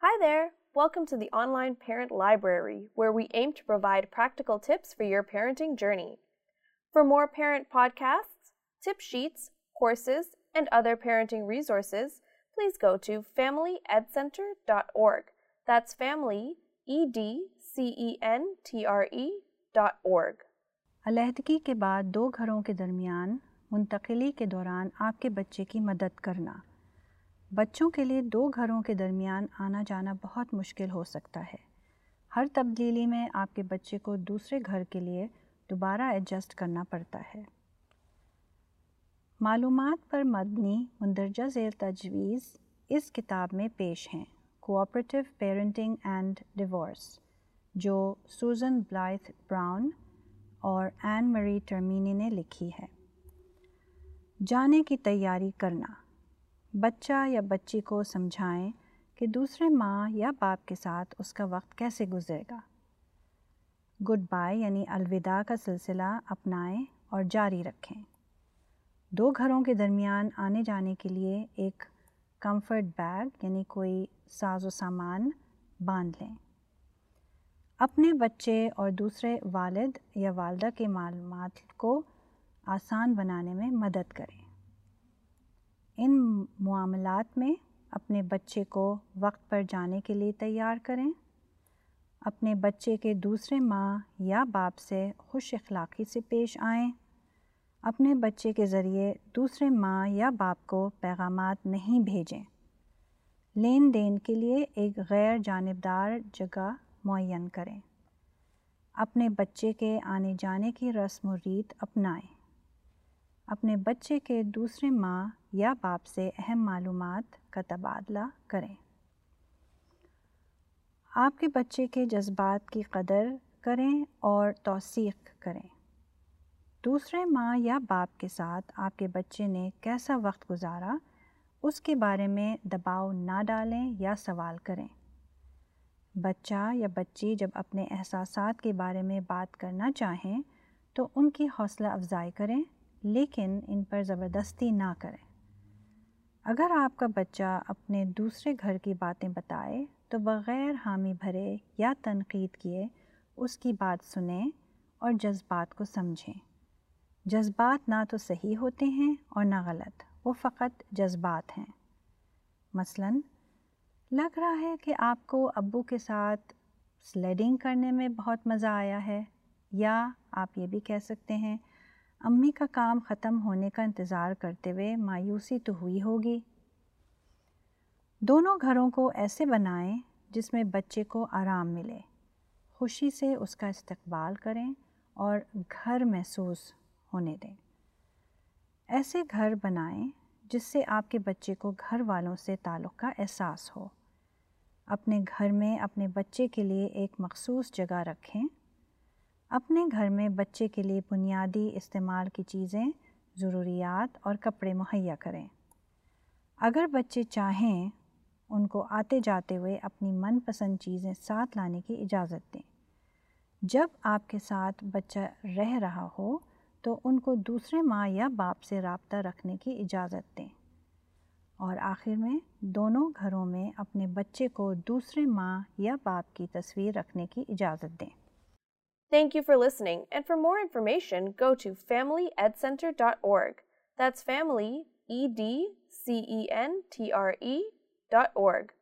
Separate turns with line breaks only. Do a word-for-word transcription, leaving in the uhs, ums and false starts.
Hi there! Welcome to the Online Parent Library, where we aim to provide practical tips for your parenting journey. For more parent podcasts, tip sheets, courses, and other parenting resources, please go to family ed center dot org. That's family, E D C E N T R E dot org.
अलहदगी के बाद दो घरों के दरमियान मुंतकिली के दौरान आपके बच्चे की मदद करना। बच्चों के लिए दो घरों के दरमियान आना जाना बहुत मुश्किल हो सकता है। हर तब्दीली में आपके बच्चे को दूसरे घर के लिए दोबारा एडजस्ट करना पड़ता है। मालूमात पर मबनी मंदरजा ज़ेर तजवीज़ इस किताब में पेश हैं। कोऑपरेटिव पेरेंटिंग एंड डिवोर्स, जो सूजन ब्लाइथ ब्राउन और एन मरी टर्मीनी ने लिखी है। जाने की तैयारी करना। बच्चा या बच्ची को समझाएं कि दूसरे माँ या बाप के साथ उसका वक्त कैसे गुजरेगा। गुड बाय यानी अलविदा का सिलसिला अपनाएं और जारी रखें। दो घरों के दरमियान आने जाने के लिए एक कंफर्ट बैग यानी कोई साजो सामान बांध लें। अपने बच्चे और दूसरे वालिद या वालदा के मालूमात को आसान बनाने में मदद करें। इन मुआमलात में अपने बच्चे को वक्त पर जाने के लिए तैयार करें। अपने बच्चे के दूसरे माँ या बाप से खुश अखलाक़ी से पेश आएँ। अपने बच्चे के ज़रिए दूसरे माँ या बाप को पैगामात नहीं भेजें। लेन देन के लिए एक गैर जानिबदार जगह मुअय्यन करें। अपने बच्चे के आने जाने की रस्म व रीत अपनाएं। अपने बच्चे के दूसरे माँ या बाप से अहम मालूमात का तबादला करें। आपके बच्चे के जज्बात की कदर करें और तौसीक़ करें। दूसरे माँ या बाप के साथ आपके बच्चे ने कैसा वक्त गुजारा, उसके बारे में दबाव ना डालें या सवाल करें। बच्चा या बच्ची जब अपने एहसासात के बारे में बात करना चाहें तो उनकी हौसला अफजाई करें, लेकिन इन पर ज़बरदस्ती ना करें। अगर आपका बच्चा अपने दूसरे घर की बातें बताए तो बग़ैर हामी भरे या तनक़ीद किए उसकी बात सुनें और जज्बात को समझें। जज्बात ना तो सही होते हैं और ना गलत, वो फ़कत जज्बात हैं। मसलन, लग रहा है कि आपको अब्बू के साथ स्लेडिंग करने में बहुत मज़ा आया है, या आप ये भी कह सकते हैं अम्मी का काम ख़त्म होने का इंतज़ार करते हुए मायूसी तो हुई होगी। दोनों घरों को ऐसे बनाएं जिसमें बच्चे को आराम मिले। खुशी से उसका इस्तकबाल करें और घर महसूस होने दें। ऐसे घर बनाएं जिससे आपके बच्चे को घर वालों से ताल्लुक़ का एहसास हो। अपने घर में अपने बच्चे के लिए एक मख़सूस जगह रखें। अपने घर में बच्चे के लिए बुनियादी इस्तेमाल की चीज़ें, ज़रूरियात और कपड़े मुहैया करें। अगर बच्चे चाहें, उनको आते जाते हुए अपनी मनपसंद चीज़ें साथ लाने की इजाज़त दें। जब आपके साथ बच्चा रह रहा हो तो उनको दूसरे माँ या बाप से राब्ता रखने की इजाज़त दें। और आखिर में दोनों घरों में अपने बच्चे को दूसरे माँ या बाप की तस्वीर रखने की इजाज़त दें।
Thank you for listening, and for more information, go to family ed center dot org. That's family, E D C E N T R E dot org.